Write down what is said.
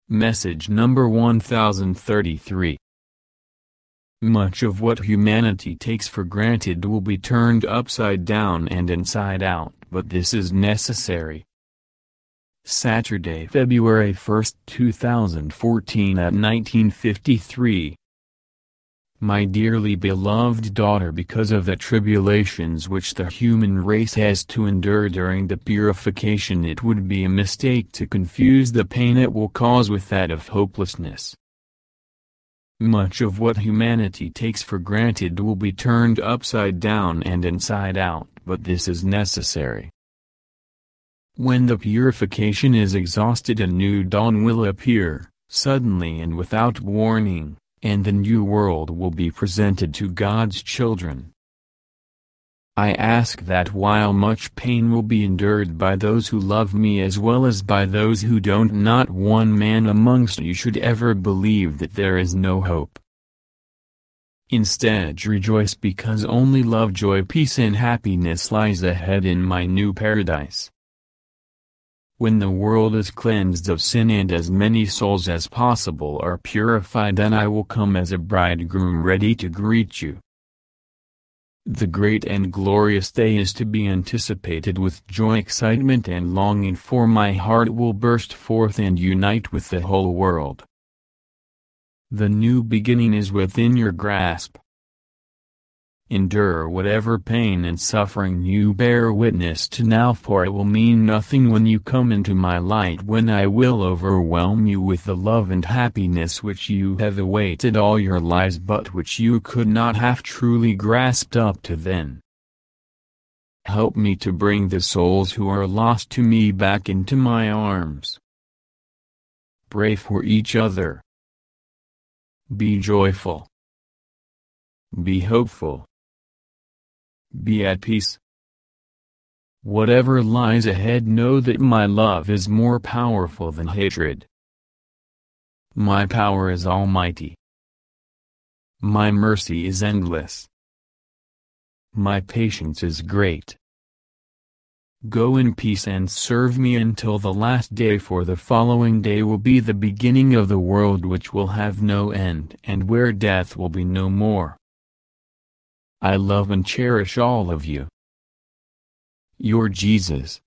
Message number 1033. Much of what humanity takes for granted will be turned upside down and inside out, but this is necessary. Saturday, February 1, 2014 at 19:53. My dearly beloved daughter, because of the tribulations which the human race has to endure during the purification, it would be a mistake to confuse the pain it will cause with that of hopelessness. Much of what humanity takes for granted will be turned upside down and inside out, but this is necessary. When the purification is exhausted, a new dawn will appear, suddenly and without warning, and the new world will be presented to God's children. I ask that while much pain will be endured by those who love me as well as by those who don't, not one man amongst you should ever believe that there is no hope. Instead, rejoice, because only love, joy, peace and happiness lies ahead in my new paradise. When the world is cleansed of sin and as many souls as possible are purified, then I will come as a bridegroom ready to greet you. The great and glorious day is to be anticipated with joy, excitement and longing, for my heart will burst forth and unite with the whole world. The new beginning is within your grasp. Endure whatever pain and suffering you bear witness to now, for it will mean nothing when you come into my light, when I will overwhelm you with the love and happiness which you have awaited all your lives, but which you could not have truly grasped up to then. Help me to bring the souls who are lost to me back into my arms. Pray for each other. Be joyful. Be hopeful. Be at peace. Whatever lies ahead, know that my love is more powerful than hatred. My power is almighty. My mercy is endless. My patience is great. Go in peace and serve me until the last day, for the following day will be the beginning of the world which will have no end, and where death will be no more. I love and cherish all of you. Your Jesus.